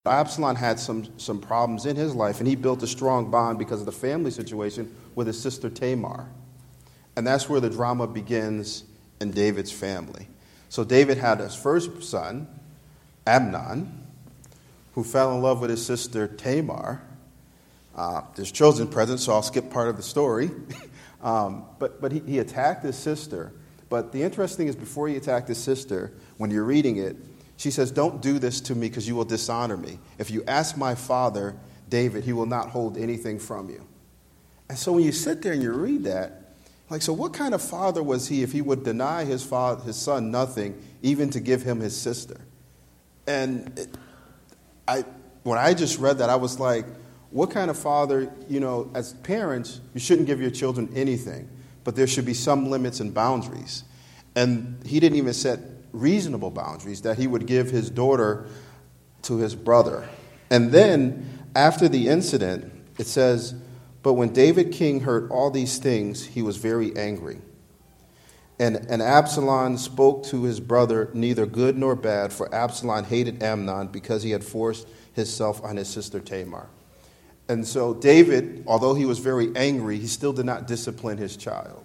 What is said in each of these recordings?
Absalom had some problems in his life, and he built a strong bond because of the family situation with his sister Tamar. And that's where the drama begins in David's family. So David had his first son, Amnon, who fell in love with his sister Tamar. There's children present, so I'll skip part of the story. But he attacked his sister. But the interesting is, before he attacked his sister, when you're reading it, she says, "Don't do this to me because you will dishonor me. If you ask my father, David, he will not hold anything from you." And so when you sit there and you read that, like, so what kind of father was he if he would deny his son nothing, even to give him his sister? And when I just read that, I was like, what kind of father, as parents, you shouldn't give your children anything, but there should be some limits and boundaries. And he didn't even set reasonable boundaries, that he would give his daughter to his brother. And then, after the incident, it says, "But when David king heard all these things, he was very angry. And Absalom spoke to his brother neither good nor bad, for Absalom hated Amnon because he had forced himself on his sister Tamar." And so David, although he was very angry, he still did not discipline his child.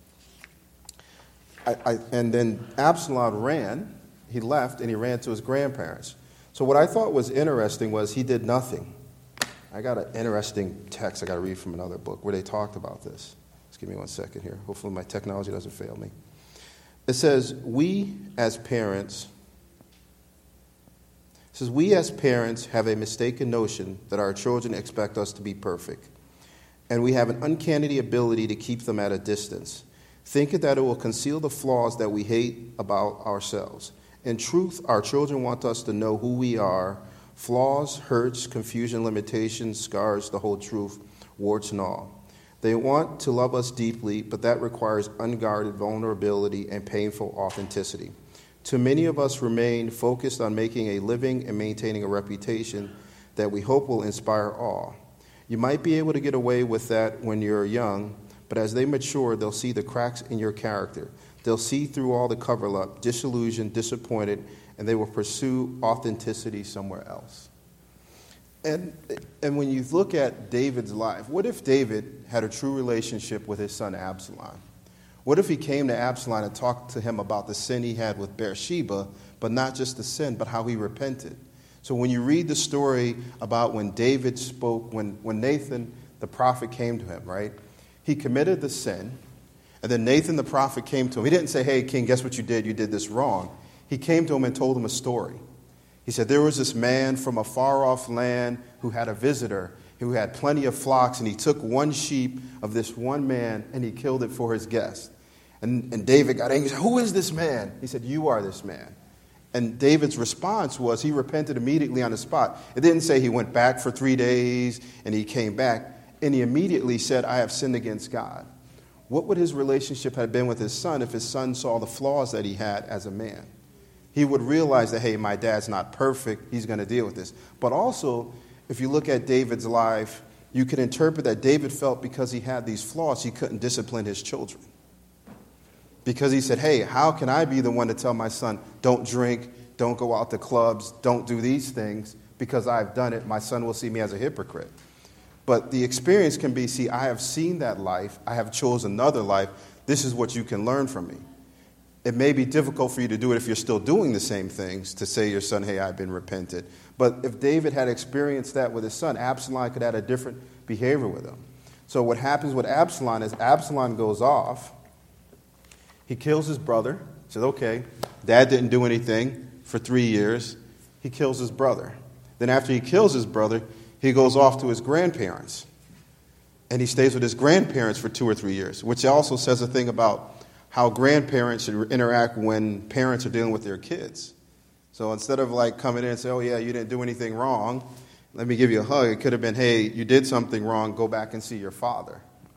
And then Absalom ran, he left, and he ran to his grandparents. So what I thought was interesting was he did nothing. I got an interesting text I got to read from another book where they talked about this. Just give me 1 second here. Hopefully my technology doesn't fail me. It says, we as parents have a mistaken notion that our children expect us to be perfect, and we have an uncanny ability to keep them at a distance, thinking that it will conceal the flaws that we hate about ourselves. In truth, our children want us to know who we are: flaws, hurts, confusion, limitations, scars, the whole truth, warts and all. They want to love us deeply, but that requires unguarded vulnerability and painful authenticity. Too many of us remain focused on making a living and maintaining a reputation that we hope will inspire awe. You might be able to get away with that when you're young, but as they mature, they'll see the cracks in your character. They'll see through all the cover-up, disillusioned, disappointed, and they will pursue authenticity somewhere else. And when you look at David's life, what if David had a true relationship with his son Absalom? What if he came to Absalom and talked to him about the sin he had with Bathsheba, but not just the sin, but how he repented? So when you read the story about when David spoke, when Nathan, the prophet, came to him, right? He committed the sin, and then Nathan, the prophet, came to him. He didn't say, "Hey, king, guess what you did? You did this wrong." He came to him and told him a story. He said, there was this man from a far-off land who had a visitor who had plenty of flocks, and he took one sheep of this one man, and he killed it for his guest. And David got angry. He said, "Who is this man?" He said, "You are this man." And David's response was he repented immediately on the spot. It didn't say he went back for 3 days and he came back. And he immediately said, "I have sinned against God." What would his relationship have been with his son if his son saw the flaws that he had as a man? He would realize that, hey, my dad's not perfect. He's going to deal with this. But also, if you look at David's life, you can interpret that David felt because he had these flaws, he couldn't discipline his children. Because he said, hey, how can I be the one to tell my son, don't drink, don't go out to clubs, don't do these things, because I've done it, my son will see me as a hypocrite. But the experience can be, see, I have seen that life, I have chosen another life, this is what you can learn from me. It may be difficult for you to do it if you're still doing the same things, to say to your son, hey, I've been repented. But if David had experienced that with his son, Absalom could have had a different behavior with him. So what happens with Absalom is Absalom goes off, he kills his brother, says, okay, dad didn't do anything for 3 years. He kills his brother. Then after he kills his brother, he goes off to his grandparents. And he stays with his grandparents for 2 or 3 years, which also says a thing about how grandparents should interact when parents are dealing with their kids. So instead of like coming in and say, oh yeah, you didn't do anything wrong, let me give you a hug, it could have been, hey, you did something wrong, go back and see your father.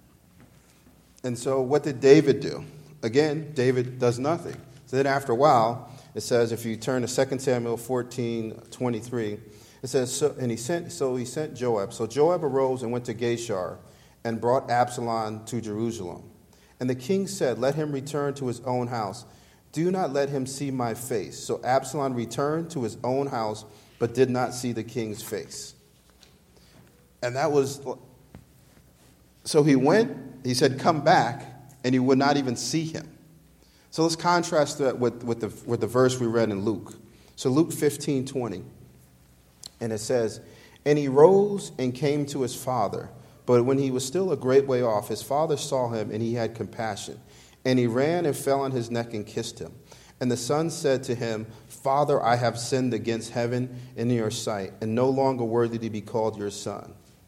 And so what did David do? Again, David does nothing. So then after a while, it says, if you turn to 2 Samuel 14:23, it says, he sent Joab. So Joab arose and went to Geshur and brought Absalom to Jerusalem. And the king said, let him return to his own house. Do not let him see my face. So Absalom returned to his own house, but did not see the king's face. And that was, so he went, he said, come back, and he would not even see him. So let's contrast that with the verse we read in Luke. So Luke 15:20, and it says, and he rose and came to his father. But when he was still a great way off, his father saw him, and he had compassion. And he ran and fell on his neck and kissed him. And the son said to him, Father, I have sinned against heaven and in your sight, and no longer worthy to be called your son.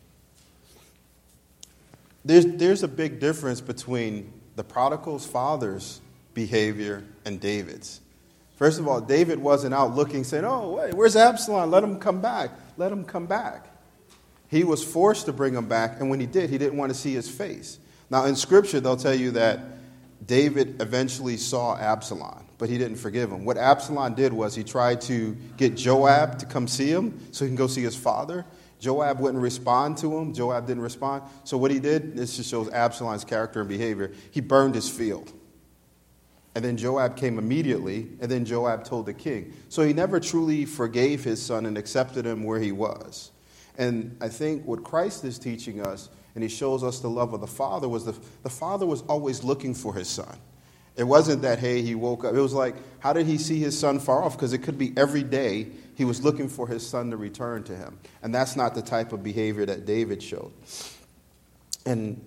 There's a big difference between the prodigal's father's behavior and David's. First of all, David wasn't out looking, saying, oh, wait, where's Absalom? Let him come back. Let him come back. He was forced to bring him back, and when he did, he didn't want to see his face. Now, in Scripture, they'll tell you that David eventually saw Absalom, but he didn't forgive him. What Absalom did was he tried to get Joab to come see him so he can go see his father. Joab wouldn't respond to him. Joab didn't respond. So what he did, this just shows Absalom's character and behavior. He burned his field. And then Joab came immediately, and then Joab told the king. So he never truly forgave his son and accepted him where he was. And I think what Christ is teaching us, and he shows us the love of the Father, was the Father was always looking for his son. It wasn't that, hey, he woke up. It was like, how did he see his son far off? Because it could be every day he was looking for his son to return to him. And that's not the type of behavior that David showed. And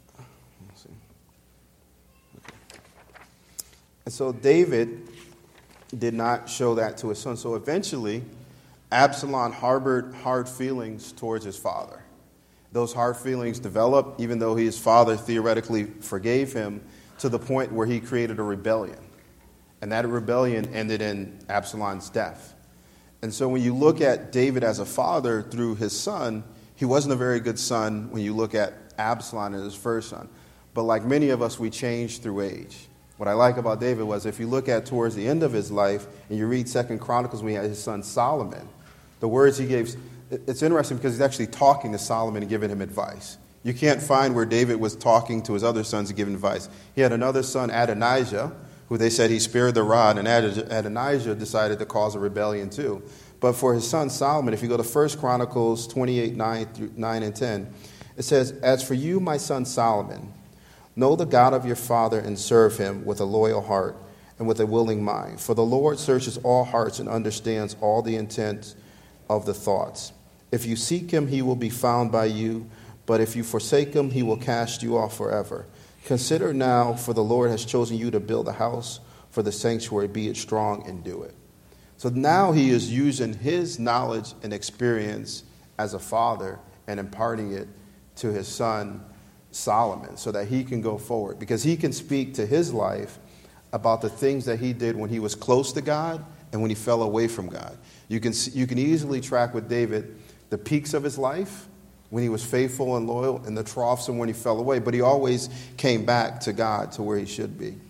so David did not show that to his son. So eventually, Absalom harbored hard feelings towards his father. Those hard feelings developed, even though his father theoretically forgave him, to the point where he created a rebellion. And that rebellion ended in Absalom's death. And so when you look at David as a father through his son, he wasn't a very good son when you look at Absalom as his first son. But like many of us, we change through age. What I like about David was if you look at towards the end of his life, and you read 2 Chronicles when he had his son Solomon, the words he gave, it's interesting because he's actually talking to Solomon and giving him advice. You can't find where David was talking to his other sons and giving advice. He had another son, Adonijah, who they said he spared the rod, and Adonijah decided to cause a rebellion too. But for his son Solomon, if you go to 1 Chronicles 28, 9 and 10, it says, as for you, my son Solomon, know the God of your father and serve him with a loyal heart and with a willing mind. For the Lord searches all hearts and understands all the intent of the thoughts. If you seek him, he will be found by you. But if you forsake him, he will cast you off forever. Consider now, for the Lord has chosen you to build a house for the sanctuary. Be it strong and do it. So now he is using his knowledge and experience as a father and imparting it to his son Solomon so that he can go forward. Because he can speak to his life about the things that he did when he was close to God and when he fell away from God. You can easily track with David the peaks of his life, when he was faithful and loyal, and the troughs and when he fell away. But he always came back to God, to where he should be.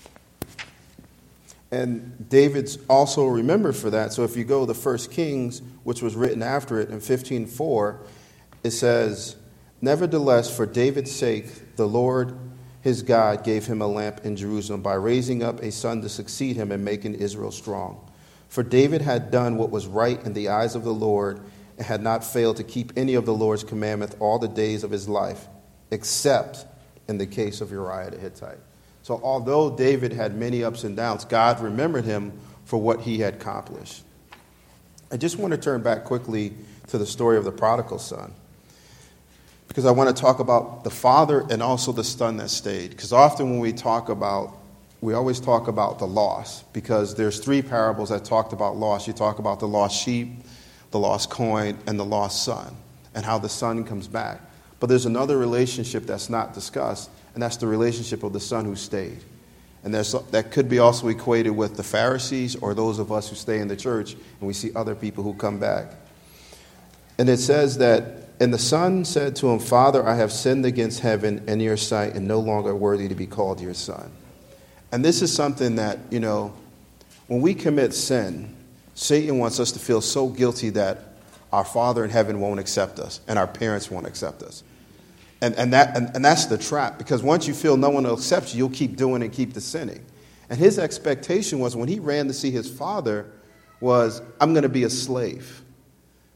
And David's also remembered for that. So if you go to 1 Kings, which was written after it in 15:4, it says, nevertheless, for David's sake, the Lord his God gave him a lamp in Jerusalem by raising up a son to succeed him and making Israel strong. For David had done what was right in the eyes of the Lord, and had not failed to keep any of the Lord's commandments all the days of his life, except in the case of Uriah the Hittite. So although David had many ups and downs, God remembered him for what he had accomplished. I just want to turn back quickly to the story of the prodigal son, because I want to talk about the father and also the son that stayed. Because often when we always talk about the loss, because there's 3 parables that talked about loss. You talk about the lost sheep, the lost coin, and the lost son, and how the son comes back. But there's another relationship that's not discussed, and that's the relationship of the son who stayed. And that could be also equated with the Pharisees or those of us who stay in the church, and we see other people who come back. And it says that, and the son said to him, Father, I have sinned against heaven and your sight, and no longer worthy to be called your son. And this is something that, when we commit sin, Satan wants us to feel so guilty that our Father in heaven won't accept us and our parents won't accept us. And that's the trap, because once you feel no one will accept you, you'll keep doing and keep the sinning. And his expectation was, when he ran to see his father, was, I'm going to be a slave.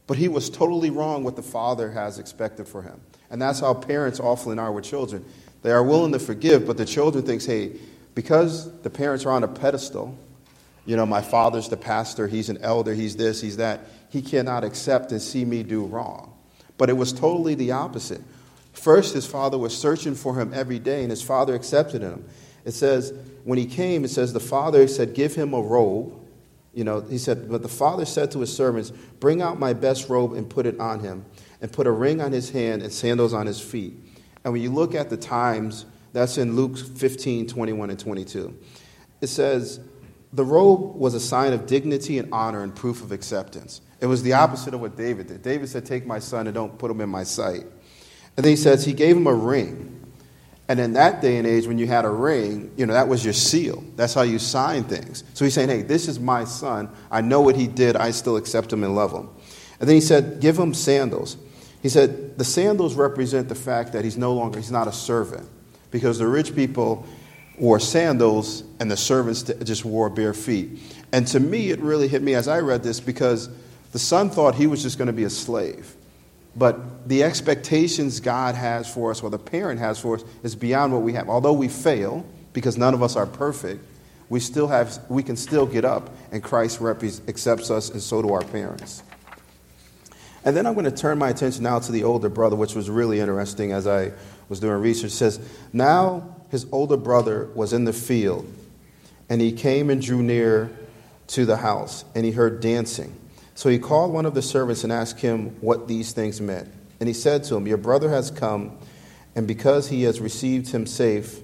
But he was totally wrong what the father has expected for him. And that's how parents often are with children. They are willing to forgive, but the children thinks, hey, because the parents are on a pedestal, my father's the pastor, he's an elder, he's this, he's that, he cannot accept and see me do wrong. But it was totally the opposite. First, his father was searching for him every day, and his father accepted him. It says, when he came, it says the father said, give him a robe. He said, but the father said to his servants, bring out my best robe and put it on him, and put a ring on his hand and sandals on his feet. And when you look at the times, that's in Luke 15, 21 and 22. It says, the robe was a sign of dignity and honor and proof of acceptance. It was the opposite of what David did. David said, take my son and don't put him in my sight. And then he says he gave him a ring. And in that day and age, when you had a ring, that was your seal. That's how you sign things. So he's saying, hey, this is my son. I know what he did. I still accept him and love him. And then he said, give him sandals. He said the sandals represent the fact that he's not a servant. Because the rich people wore sandals and the servants just wore bare feet. And to me, it really hit me as I read this because the son thought he was just going to be a slave. But the expectations God has for us, or the parent has for us, is beyond what we have. Although we fail, because none of us are perfect, we can still get up, and Christ accepts us, and so do our parents. And then I'm going to turn my attention now to the older brother, which was really interesting as I was doing research. It says, now his older brother was in the field, and he came and drew near to the house, and he heard dancing. So he called one of the servants and asked him what these things meant. And he said to him, your brother has come, and because he received him safe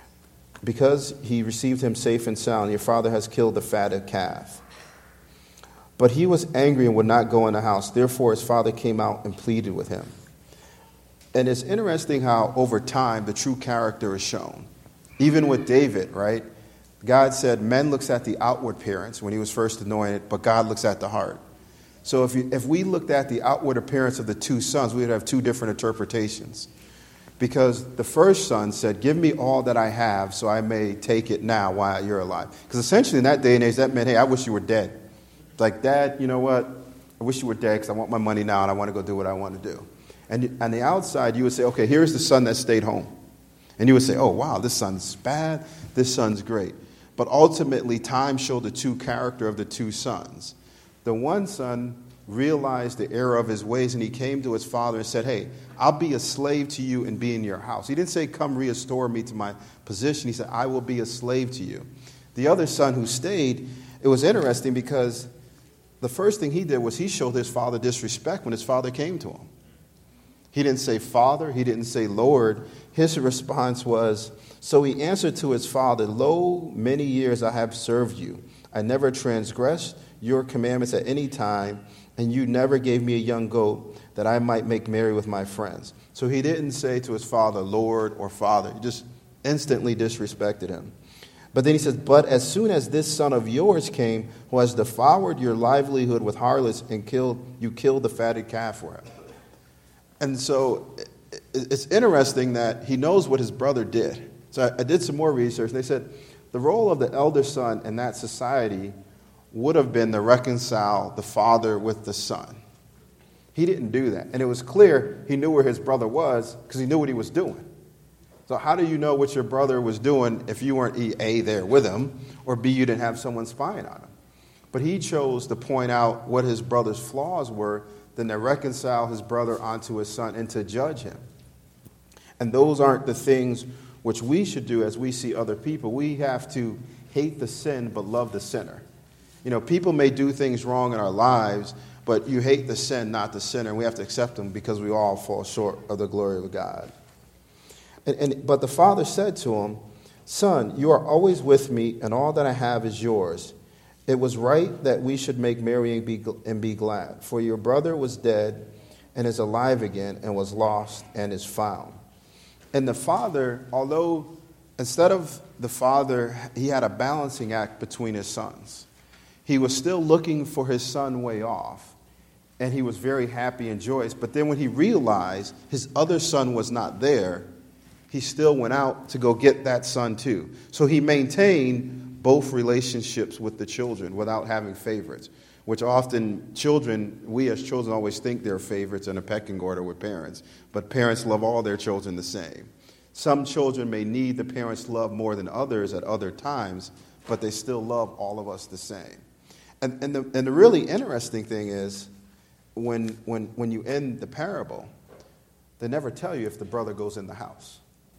and sound, your father has killed the fatted calf. But he was angry and would not go in the house. Therefore his father came out and pleaded with him. And it's interesting how over time the true character is shown. Even with David, right? God said, men looks at the outward appearance when he was first anointed, but God looks at the heart. So if we looked at the outward appearance of the two sons, we would have two different interpretations. Because the first son said, give me all that I have so I may take it now while you're alive. Because essentially in that day and age, that meant, hey, I wish you were dead. Like, Dad, you know what? I wish you were dead because I want my money now and I want to go do what I want to do. And on the outside, you would say, okay, here's the son that stayed home. And you would say, oh, wow, this son's bad, this son's great. But ultimately, time showed the true character of the two sons. The one son realized the error of his ways, and he came to his father and said, hey, I'll be a slave to you and be in your house. He didn't say, come restore me to my position. He said, I will be a slave to you. The other son who stayed, it was interesting because the first thing he did was he showed his father disrespect when his father came to him. He didn't say Father. He didn't say Lord. His response was, so he answered to his father, lo, many years I have served you. I never transgressed your commandments at any time, and you never gave me a young goat that I might make merry with my friends. So he didn't say to his father, Lord or Father. He just instantly disrespected him. But then he says, but as soon as this son of yours came, who has devoured your livelihood with harlots and you killed the fatted calf for him. And so it's interesting that he knows what his brother did. So I did some more research, and they said the role of the elder son in that society would have been to reconcile the father with the son. He didn't do that. And it was clear he knew where his brother was because he knew what he was doing. So how do you know what your brother was doing if you weren't A, there with him, or B, you didn't have someone spying on him? But he chose to point out what his brother's flaws were than to reconcile his brother onto his son and to judge him. And those aren't the things which we should do as we see other people. We have to hate the sin but love the sinner. People may do things wrong in our lives, but you hate the sin, not the sinner. And we have to accept them because we all fall short of the glory of God. But the father said to him, son, you are always with me, and all that I have is yours. It was right that we should make merry and be glad. For your brother was dead and is alive again, and was lost and is found. And the father, although instead of the father, he had a balancing act between his sons. He was still looking for his son way off, and he was very happy and joyous. But then when he realized his other son was not there, he still went out to go get that son too. So he maintained both relationships with the children without having favorites. which often we as children always think they're favorites in a pecking order with parents, but parents love all their children the same. Some children may need the parents' love more than others at other times, but they still love all of us the same. And the really interesting thing is, when you end the parable, they never tell you if the brother goes in the house.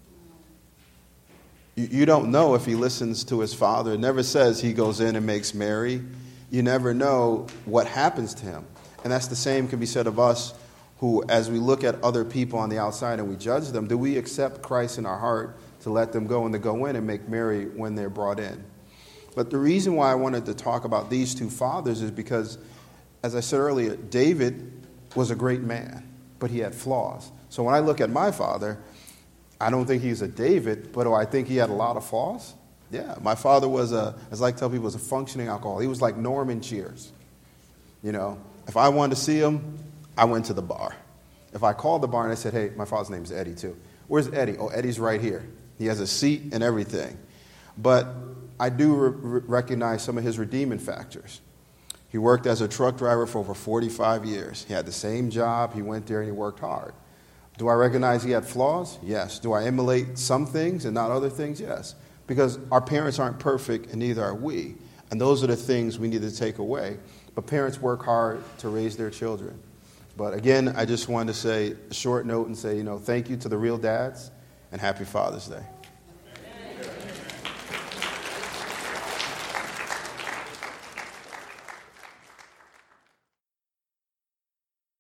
You don't know if he listens to his father. It never says he goes in and makes merry. You never know what happens to him. And that's the same can be said of us who, as we look at other people on the outside and we judge them, do we accept Christ in our heart to let them go and to go in and make merry when they're brought in? But the reason why I wanted to talk about these two fathers is because, as I said earlier, David was a great man, but he had flaws. So when I look at my father, I don't think he's a David, but do I think he had a lot of flaws? Yeah, my father was as I like to tell people, was a functioning alcoholic. He was like Norman Cheers. If I wanted to see him, I went to the bar. If I called the bar and I said, hey, my father's name's Eddie too. Where's Eddie? Oh, Eddie's right here. He has a seat and everything. But I do recognize some of his redeeming factors. He worked as a truck driver for over 45 years. He had the same job. He went there and he worked hard. Do I recognize he had flaws? Yes. Do I emulate some things and not other things? Yes. Because our parents aren't perfect and neither are we. And those are the things we need to take away. But parents work hard to raise their children. But again, I just wanted to say a short note and say, thank you to the real dads and happy Father's Day.